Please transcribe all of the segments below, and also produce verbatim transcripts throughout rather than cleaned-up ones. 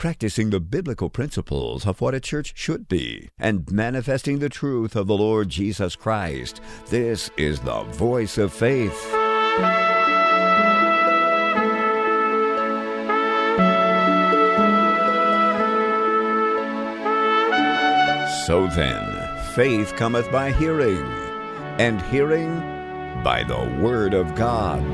practicing the biblical principles of what a church should be, and manifesting the truth of the Lord Jesus Christ. This is the Voice of Faith. So then, faith cometh by hearing, and hearing by the Word of God.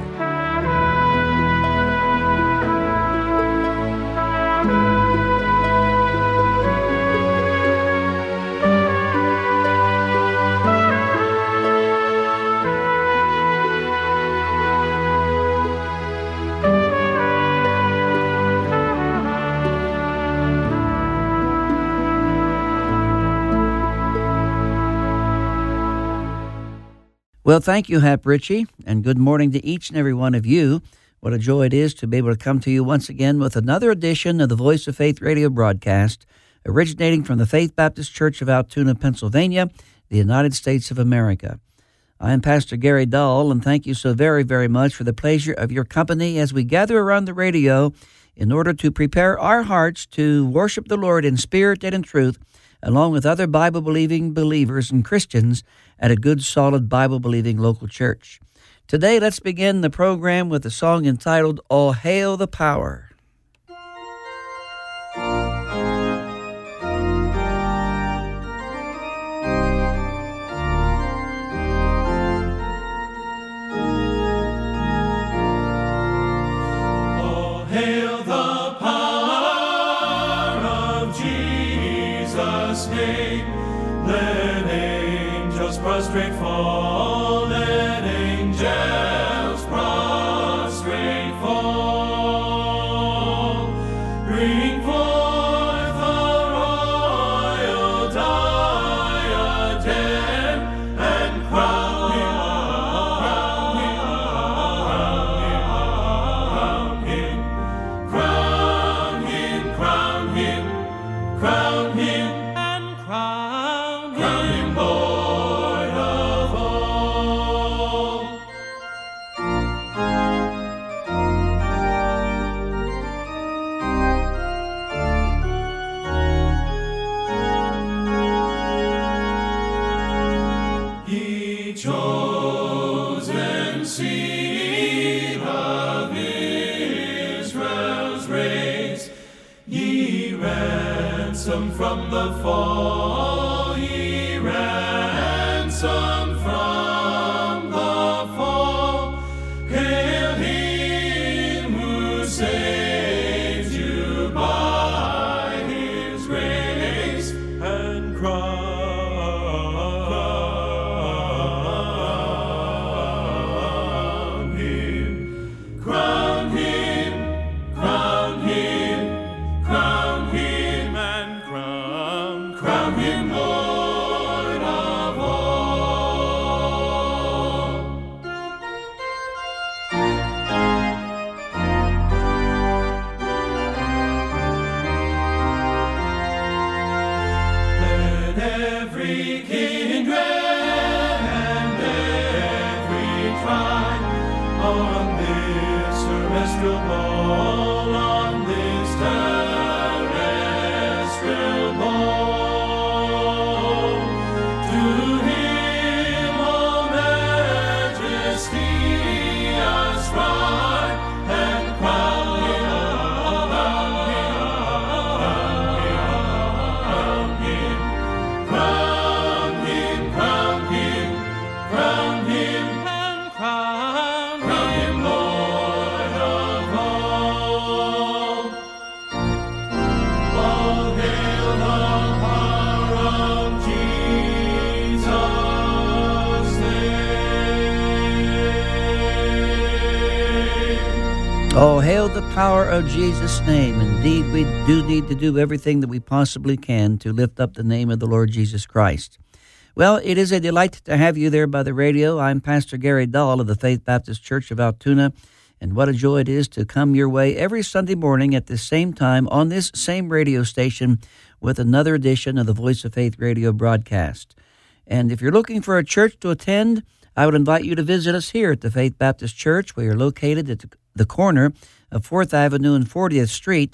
Well, thank you, Hap Ritchie, and good morning to each and every one of you. What a joy it is to be able to come to you once again with another edition of the Voice of Faith radio broadcast, originating from the Faith Baptist Church of Altoona, Pennsylvania, the United States of America. I am Pastor Gary Dahl, and thank you so very, very much for the pleasure of your company as we gather around the radio in order to prepare our hearts to worship the Lord in spirit and in truth, along with other Bible-believing believers and Christians at a good, solid, Bible-believing local church. Today, let's begin the program with a song entitled, All Hail the Power. Prostrate fall, let angels prostrate fall. Bring forth the royal diadem and crown him, crown him, crown him, crown him, crown him, and crown him, crown him, Lord. Chosen seed of Israel's race, ye ransom from the fall, ye ransom from the fall. Hail him who saves you by his grace, and crown Oh, hail the power of Jesus' name. Indeed, we do need to do everything that we possibly can to lift up the name of the Lord Jesus Christ. Well, it is a delight to have you there by the radio. I'm Pastor Gary Dahl of the Faith Baptist Church of Altoona, and what a joy it is to come your way every Sunday morning at this same time on this same radio station with another edition of the Voice of Faith radio broadcast. And if you're looking for a church to attend, I would invite you to visit us here at the Faith Baptist Church. We are located at the corner of fourth Avenue and fortieth Street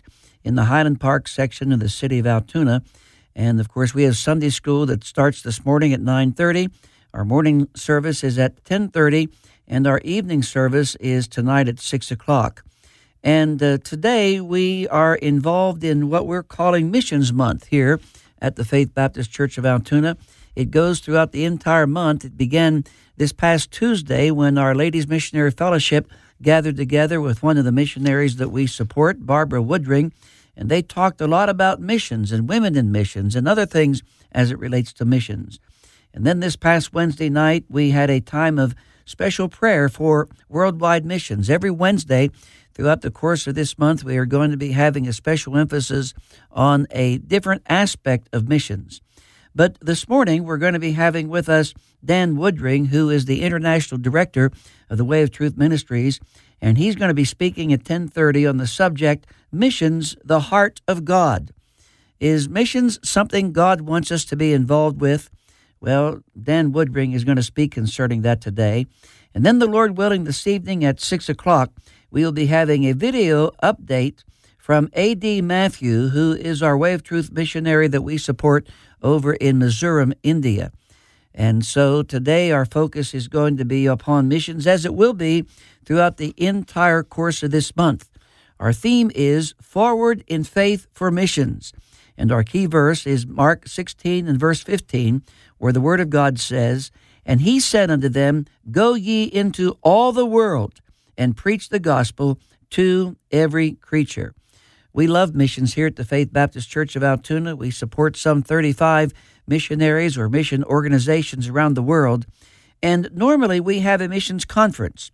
in the Highland Park section of the city of Altoona. And, of course, we have Sunday school that starts this morning at nine thirty. Our morning service is at ten thirty, and our evening service is tonight at six o'clock. And uh, today we are involved in what we're calling Missions Month here at the Faith Baptist Church of Altoona. It goes throughout the entire month. It began this past Tuesday when our Ladies Missionary Fellowship gathered together with one of the missionaries that we support, Barbara Woodring, and they talked a lot about missions and women in missions and other things as it relates to missions. And then this past Wednesday night, we had a time of special prayer for worldwide missions. Every Wednesday throughout the course of this month, we are going to be having a special emphasis on a different aspect of missions. But this morning, we're going to be having with us Dan Woodring, who is the International Director of the Way of Truth Ministries, and he's going to be speaking at ten thirty on the subject, Missions, the Heart of God. Is missions something God wants us to be involved with? Well, Dan Woodring is going to speak concerning that today. And then, the Lord willing, this evening at six o'clock, we will be having a video update from A D Matthew, who is our Way of Truth missionary that we support over in Mizoram, India. And so today our focus is going to be upon missions, as it will be throughout the entire course of this month. Our theme is Forward in Faith for Missions. And our key verse is Mark sixteen and verse fifteen, where the Word of God says, "And he said unto them, Go ye into all the world, and preach the gospel to every creature." We love missions here at the Faith Baptist Church of Altoona. We support some thirty-five missionaries or mission organizations around the world. And normally we have a missions conference.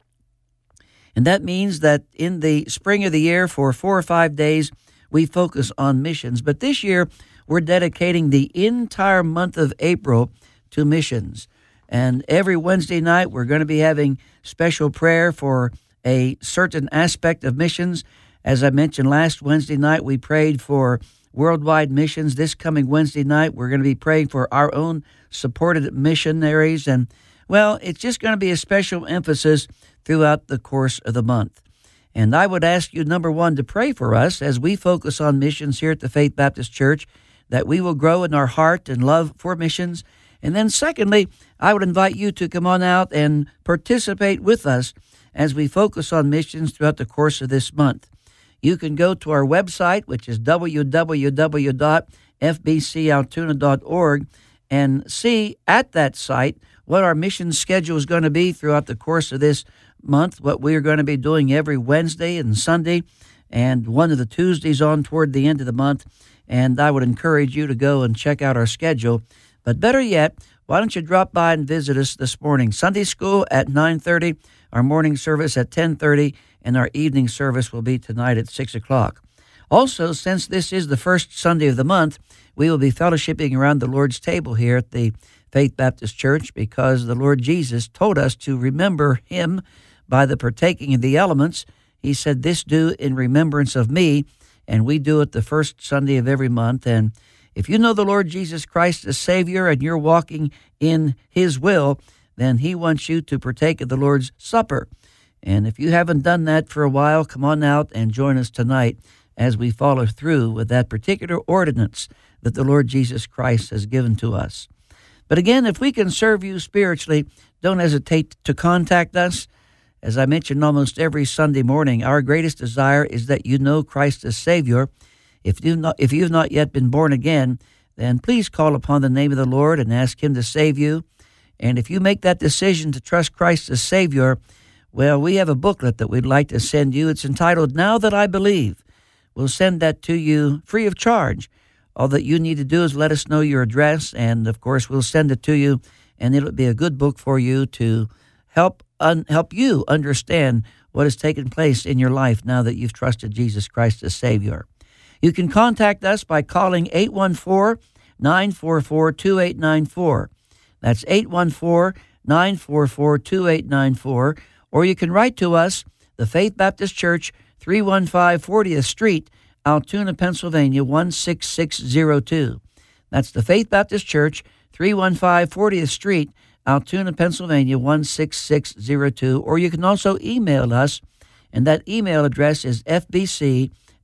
And that means that in the spring of the year for four or five days, we focus on missions. But this year, we're dedicating the entire month of April to missions. And every Wednesday night, we're going to be having special prayer for a certain aspect of missions. As I mentioned last Wednesday night, we prayed for worldwide missions. This coming Wednesday night, we're going to be praying for our own supported missionaries. And, well, it's just going to be a special emphasis throughout the course of the month. And I would ask you, number one, to pray for us as we focus on missions here at the Faith Baptist Church, that we will grow in our heart and love for missions. And then secondly, I would invite you to come on out and participate with us as we focus on missions throughout the course of this month. You can go to our website, which is w w w dot f b c altoona dot org, and see at that site what our mission schedule is going to be throughout the course of this month, what we are going to be doing every Wednesday and Sunday, and one of the Tuesdays on toward the end of the month. And I would encourage you to go and check out our schedule. But better yet, why don't you drop by and visit us this morning? Sunday school at nine thirty, our morning service at ten thirty, and our evening service will be tonight at six o'clock. Also, since this is the first Sunday of the month, we will be fellowshipping around the Lord's table here at the Faith Baptist Church, because the Lord Jesus told us to remember him by the partaking of the elements. He said, "This do in remembrance of me," and we do it the first Sunday of every month. And if you know the Lord Jesus Christ as Savior and you're walking in his will, then he wants you to partake of the Lord's Supper. And if you haven't done that for a while, come on out and join us tonight as we follow through with that particular ordinance that the Lord Jesus Christ has given to us. But again, if we can serve you spiritually, don't hesitate to contact us. As I mentioned almost every Sunday morning, our greatest desire is that you know Christ as Savior. If you've not, if you've not yet been born again, then please call upon the name of the Lord and ask him to save you. And if you make that decision to trust Christ as Savior, well, we have a booklet that we'd like to send you. It's entitled, Now That I Believe. We'll send that to you free of charge. All that you need to do is let us know your address, and, of course, we'll send it to you, and it'll be a good book for you to help un- help you understand what has taken place in your life now that you've trusted Jesus Christ as Savior. You can contact us by calling eight one four, nine four four, two eight nine four. That's eight one four, nine four four, two eight nine four. Or you can write to us, the Faith Baptist Church, three one five fortieth Street, Altoona, Pennsylvania, one six six zero two. That's the Faith Baptist Church, three one five fortieth Street, Altoona, Pennsylvania, one six six zero two. Or you can also email us, and that email address is f b c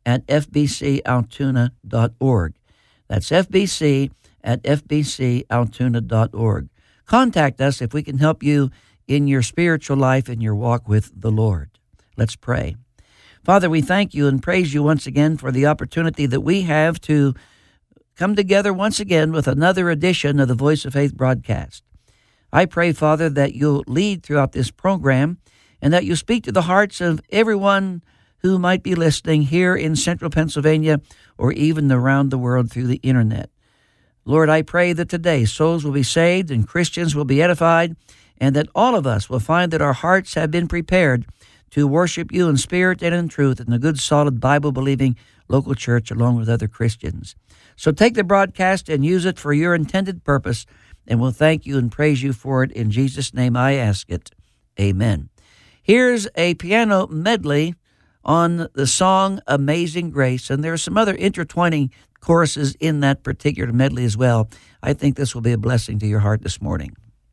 at f b c altoona dot org. That's f b c at f b c altoona dot org. Contact us if we can help you in your spiritual life and your walk with the Lord. Let's pray. Father, we thank you and praise you once again for the opportunity that we have to come together once again with another edition of the Voice of Faith broadcast. I pray, Father, that you'll lead throughout this program and that you speak to the hearts of everyone who might be listening here in central Pennsylvania or even around the world through the internet. Lord, I pray that today souls will be saved and Christians will be edified, and that all of us will find that our hearts have been prepared to worship you in spirit and in truth in a good, solid, Bible-believing local church along with other Christians. So take the broadcast and use it for your intended purpose, and we'll thank you and praise you for it. In Jesus' name I ask it. Amen. Here's a piano medley on the song Amazing Grace, and there are some other intertwining choruses in that particular medley as well. I think this will be a blessing to your heart this morning.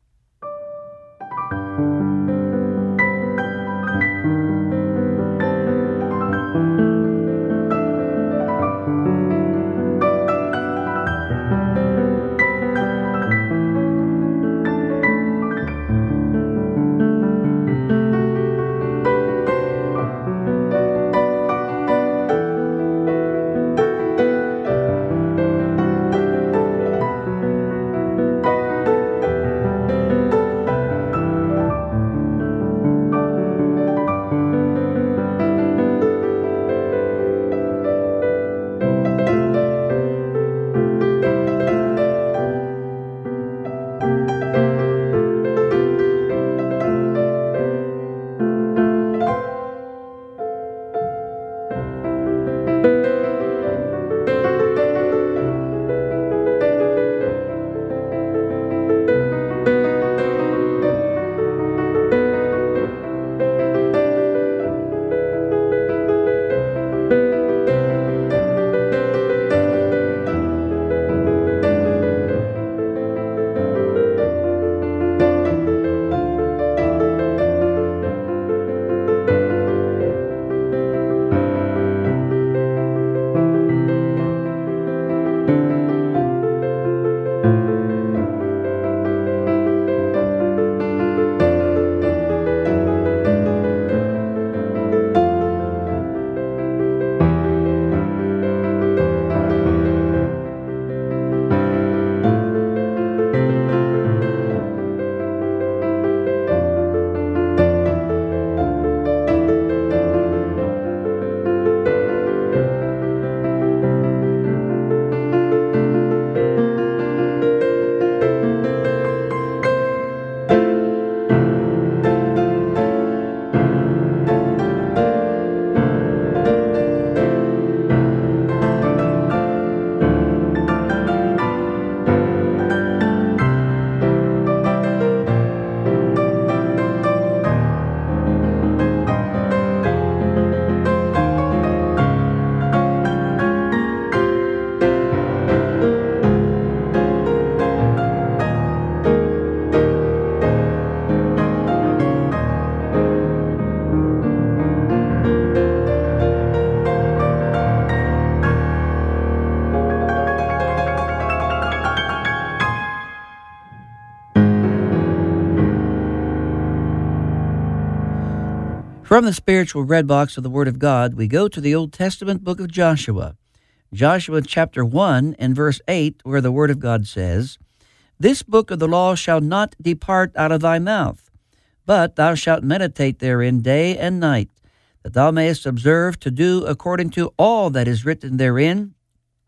From the spiritual bread box of the Word of God, we go to the Old Testament book of Joshua. Joshua chapter one and verse eight, where the Word of God says, "This book of the law shall not depart out of thy mouth, but thou shalt meditate therein day and night, that thou mayest observe to do according to all that is written therein.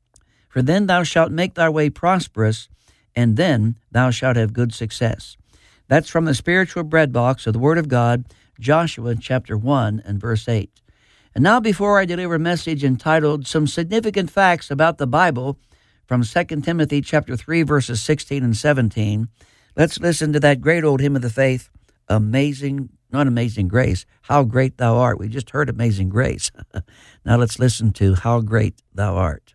For then thou shalt make thy way prosperous, and then thou shalt have good success." That's from the spiritual bread box of the Word of God, Joshua chapter one and verse eight. And now, before I deliver a message entitled Some Significant Facts About the Bible from Second Timothy chapter three, verses sixteen and seventeen, let's listen to that great old hymn of the faith, Amazing, not Amazing Grace, How Great Thou Art. We just heard Amazing Grace. Now let's listen to How Great Thou Art.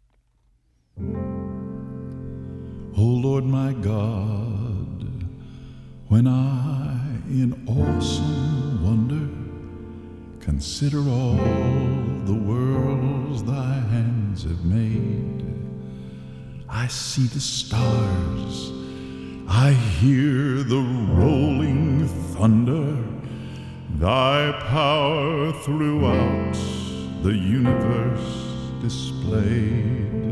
O Lord my God, when I in awesome wonder consider all the world worlds thy hands have made. I see the stars, I hear the rolling thunder, thy power throughout the universe displayed.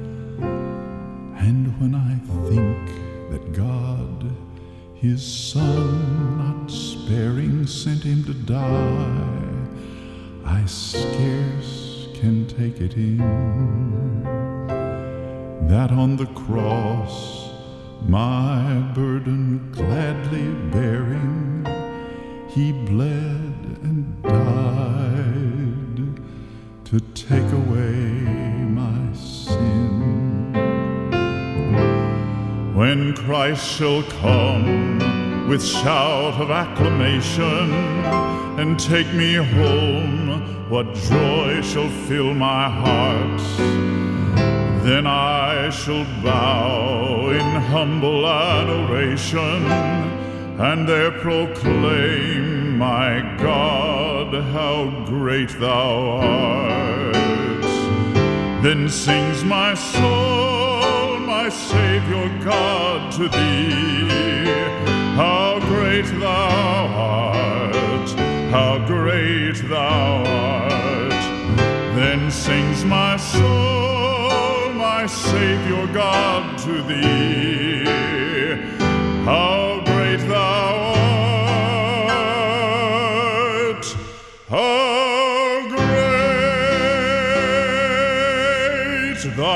And when I think that God, his Son, not sparing, sent him to die, I scarce can take it in, that on the cross, my burden gladly bearing, he bled and died to take away my sin. When Christ shall come with shout of acclamation and take me home, what joy shall fill my heart. Then I shall bow in humble adoration and there proclaim, my God, how great thou art. Then sings my soul, my Savior God, to thee, how great thou art, how great thou art. Then sings my soul, my Savior God, to thee, how great thou art, how great thou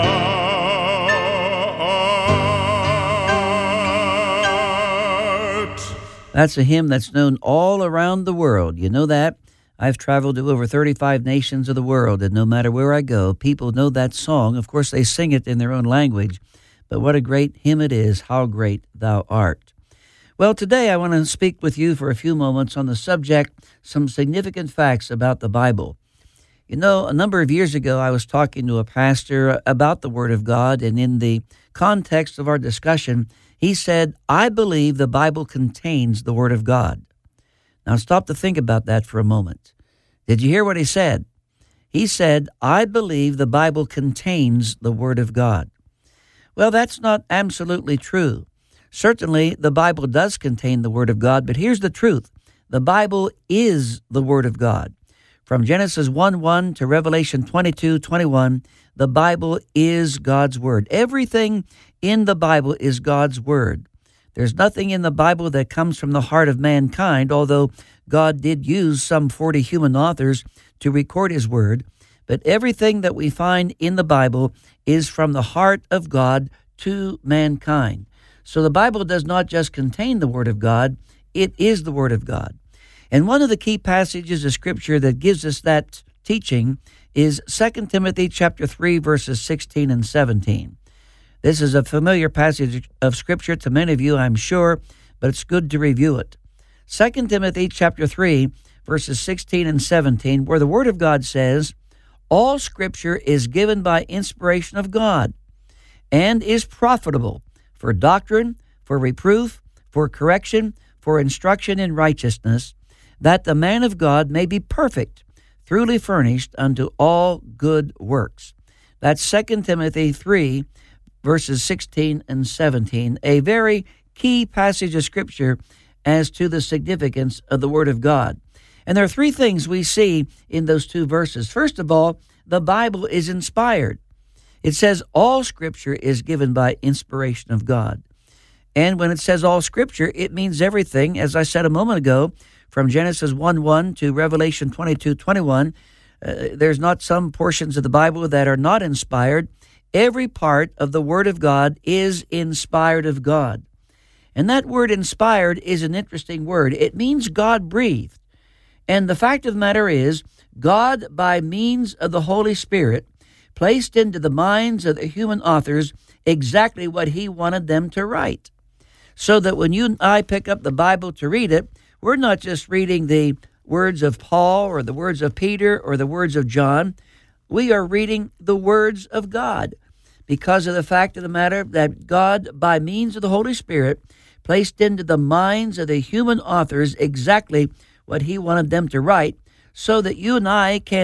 art. That's a hymn that's known all around the world. You know that? I've traveled to over thirty-five nations of the world, and no matter where I go, people know that song. Of course, they sing it in their own language, but what a great hymn it is, How Great Thou Art. Well, today I want to speak with you for a few moments on the subject, some significant facts about the Bible. You know, a number of years ago, I was talking to a pastor about the Word of God, and in the context of our discussion, he said, I believe the Bible contains the Word of God. Now stop to think about that for a moment. Did you hear what he said? He said, I believe the Bible contains the Word of God. Well, that's not absolutely true. Certainly, the Bible does contain the Word of God, but here's the truth. The Bible is the Word of God. From Genesis one one to Revelation twenty-two twenty-one, the Bible is God's Word. Everything in the Bible is God's Word. There's nothing in the Bible that comes from the heart of mankind, although God did use some forty human authors to record His Word. But everything that we find in the Bible is from the heart of God to mankind. So the Bible does not just contain the Word of God, it is the Word of God. And one of the key passages of Scripture that gives us that teaching is Second Timothy chapter three, verses sixteen and seventeen. This is a familiar passage of Scripture to many of you, I'm sure, but it's good to review it. Second Timothy chapter three, verses sixteen and seventeen, where the Word of God says, all Scripture is given by inspiration of God and is profitable for doctrine, for reproof, for correction, for instruction in righteousness, that the man of God may be perfect, truly furnished unto all good works. That's Second Timothy three, verses sixteen and seventeen, a very key passage of Scripture as to the significance of the Word of God. And there are three things we see in those two verses. First of all, the Bible is inspired. It says all Scripture is given by inspiration of God. And when it says all Scripture, it means everything, as I said a moment ago, from Genesis one one to Revelation twenty-two twenty-one. Uh, there's not some portions of the Bible that are not inspired. Every part of the Word of God is inspired of God. And that word inspired is an interesting word. It means God breathed. And the fact of the matter is, God, by means of the Holy Spirit, placed into the minds of the human authors exactly what He wanted them to write. So that when you and I pick up the Bible to read it, we're not just reading the words of Paul or the words of Peter or the words of John. We are reading the words of God because of the fact of the matter that God, by means of the Holy Spirit, placed into the minds of the human authors exactly what He wanted them to write, so that you and I can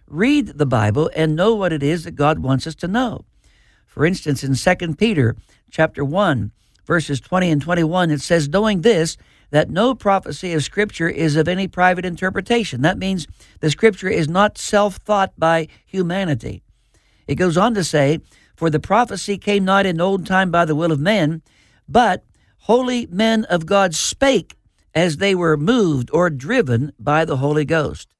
read the Bible and know what it is that God wants us to know. For instance, in Second Peter chapter one, verses twenty and twenty-one, it says, knowing this, that no prophecy of Scripture is of any private interpretation. That means the Scripture is not self-thought by humanity. It goes on to say, for the prophecy came not in old time by the will of men, but holy men of God spake as they were moved or driven by the Holy Ghost.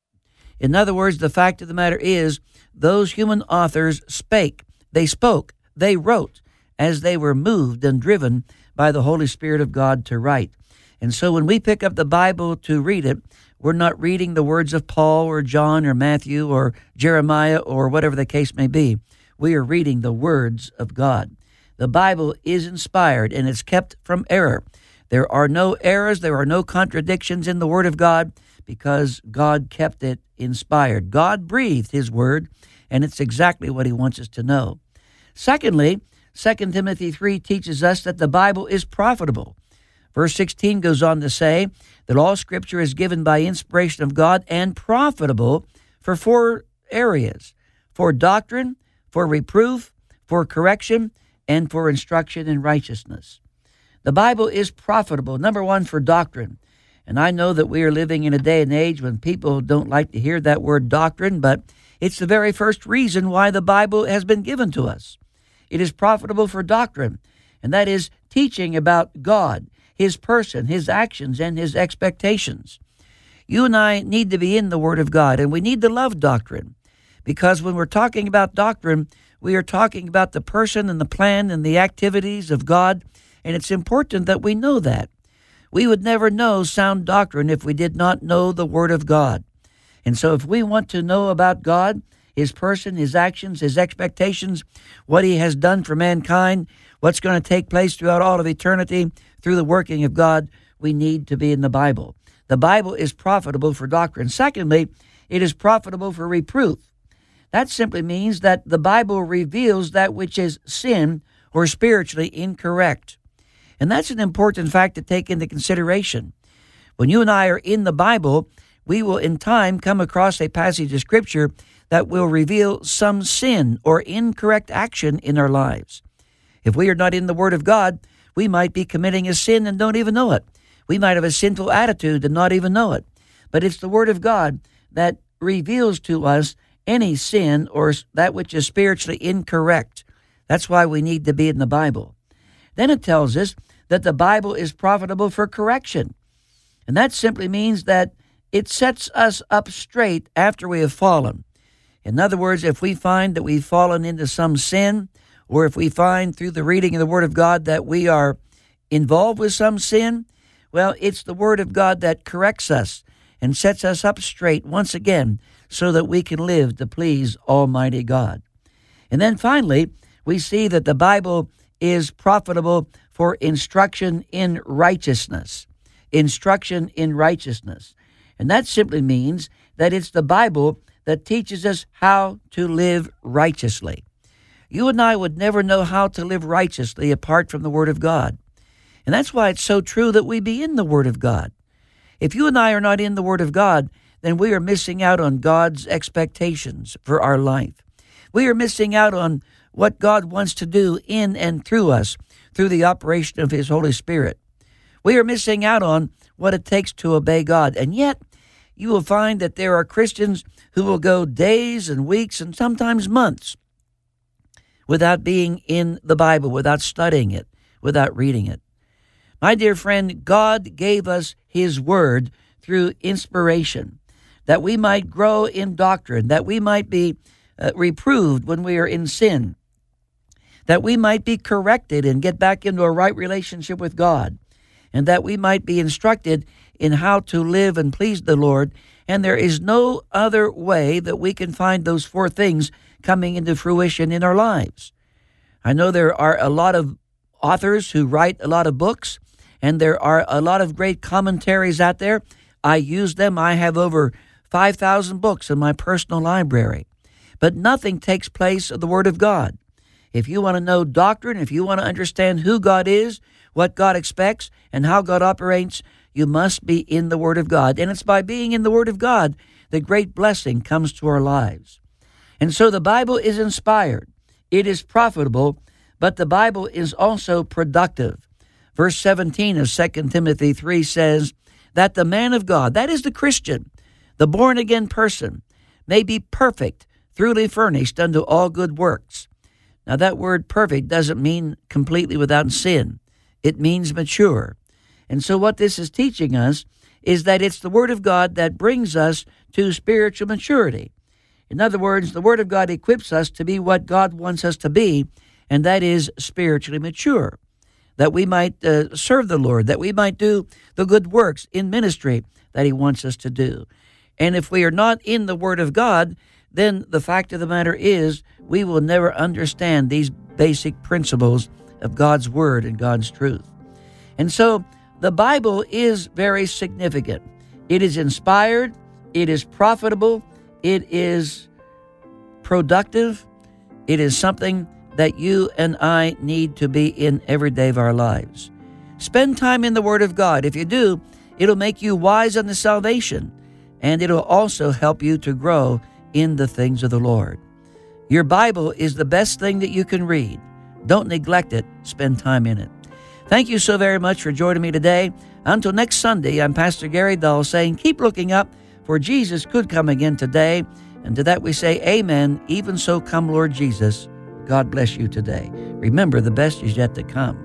In other words, the fact of the matter is, those human authors spake, they spoke, they wrote, as they were moved and driven by the Holy Spirit of God to write. And so when we pick up the Bible to read it, we're not reading the words of Paul or John or Matthew or Jeremiah or whatever the case may be. We are reading the words of God. The Bible is inspired and it's kept from error. There are no errors, there are no contradictions in the Word of God because God kept it inspired. God breathed His Word, and it's exactly what He wants us to know. Secondly, Second Timothy three teaches us that the Bible is profitable. Verse sixteen goes on to say that all Scripture is given by inspiration of God and profitable for four areas: for doctrine, for reproof, for correction, and for instruction in righteousness. The Bible is profitable, number one, for doctrine. And I know that we are living in a day and age when people don't like to hear that word doctrine, but it's the very first reason why the Bible has been given to us. It is profitable for doctrine, and that is teaching about God, His person, His actions, and His expectations. You and I need to be in the Word of God, and we need to love doctrine, because when we're talking about doctrine, we are talking about the person and the plan and the activities of God, and it's important that we know that. We would never know sound doctrine if we did not know the Word of God. And so if we want to know about God, His person, His actions, His expectations, what He has done for mankind, what's going to take place throughout all of eternity through the working of God, we need to be in the Bible. The Bible is profitable for doctrine. Secondly, it is profitable for reproof. That simply means that the Bible reveals that which is sin or spiritually incorrect. And that's an important fact to take into consideration. When you and I are in the Bible, we will in time come across a passage of Scripture that will reveal some sin or incorrect action in our lives. If we are not in the Word of God, we might be committing a sin and don't even know it. We might have a sinful attitude and not even know it. But it's the Word of God that reveals to us any sin or that which is spiritually incorrect. That's why we need to be in the Bible. Then it tells us that the Bible is profitable for correction. And that simply means that it sets us up straight after we have fallen. In other words, if we find that we've fallen into some sin, or if we find through the reading of the Word of God that we are involved with some sin, well, it's the Word of God that corrects us and sets us up straight once again so that we can live to please Almighty God. And then finally, we see that the Bible is profitable for instruction in righteousness. Instruction in righteousness. And that simply means that it's the Bible that teaches us how to live righteously. You and I would never know how to live righteously apart from the Word of God. And that's why it's so true that we be in the Word of God. If you and I are not in the Word of God, then we are missing out on God's expectations for our life. We are missing out on what God wants to do in and through us through the operation of His Holy Spirit. We are missing out on what it takes to obey God. And yet, you will find that there are Christians who will go days and weeks and sometimes months without being in the Bible, without studying it, without reading it. My dear friend, God gave us His Word through inspiration, that we might grow in doctrine, that we might be uh, reproved when we are in sin, that we might be corrected and get back into a right relationship with God, and that we might be instructed in how to live and please the Lord. And there is no other way that we can find those four things coming into fruition in our lives. I know there are a lot of authors who write a lot of books, and there are a lot of great commentaries out there. I use them. I have over five thousand books in my personal library. But nothing takes place of the Word of God. If you want to know doctrine, if you want to understand who God is, what God expects, and how God operates, you must be in the Word of God. And it's by being in the Word of God that great blessing comes to our lives. And so the Bible is inspired. It is profitable, but the Bible is also productive. Verse seventeen of Second Timothy three says that the man of God, that is the Christian, the born-again person, may be perfect, truly furnished unto all good works. Now that word perfect doesn't mean completely without sin. It means mature. And so what this is teaching us is that it's the Word of God that brings us to spiritual maturity. In other words, the Word of God equips us to be what God wants us to be, and that is spiritually mature, that we might uh, serve the Lord, that we might do the good works in ministry that He wants us to do. And if we are not in the Word of God, then the fact of the matter is we will never understand these basic principles of God's Word and God's truth. And so the Bible is very significant. It is inspired, it is profitable, it is productive, it is something that you and I need to be in every day of our lives. Spend time in the Word of God. If you do, it'll make you wise unto salvation, and it'll also help you to grow in the things of the Lord. Your Bible is the best thing that you can read. Don't neglect it. Spend time in it. Thank you so very much for joining me today. Until next Sunday, I'm Pastor Gary Dahl saying, keep looking up, for Jesus could come again today. And to that we say, amen. Even so come, Lord Jesus. God bless you today. Remember, the best is yet to come.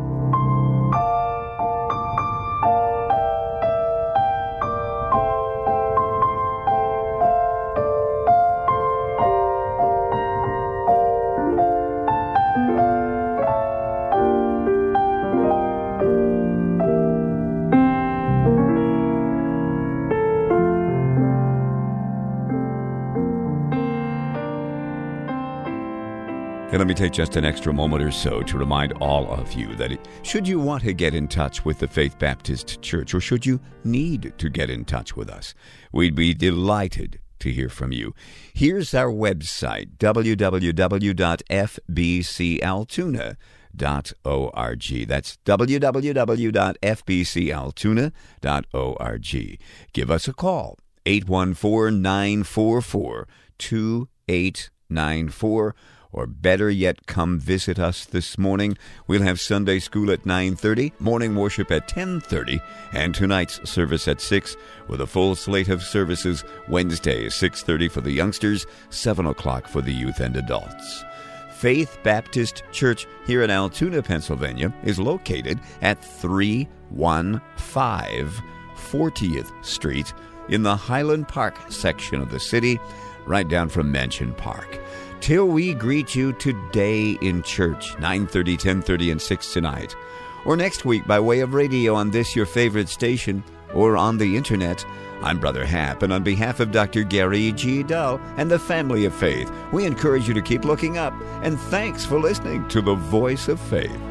And let me take just an extra moment or so to remind all of you that it, should you want to get in touch with the Faith Baptist Church, or should you need to get in touch with us, we'd be delighted to hear from you. Here's our website, w w w dot f b c altoona dot org. That's w w w dot f b c altoona dot org. Give us a call, eight one four, nine four four, two eight nine four. Or better yet, come visit us this morning. We'll have Sunday school at nine thirty, morning worship at ten thirty, and tonight's service at six, with a full slate of services Wednesday, six thirty for the youngsters, seven o'clock for the youth and adults. Faith Baptist Church here in Altoona, Pennsylvania, is located at three one five fortieth Street in the Highland Park section of the city, right down from Mansion Park. Till we greet you today in church, nine thirty, ten thirty, and six tonight, or next week by way of radio on this your favorite station, or on the internet, I'm Brother Hap, and on behalf of Doctor Gary G. Dahl and the family of faith, we encourage you to keep looking up, and thanks for listening to the Voice of Faith.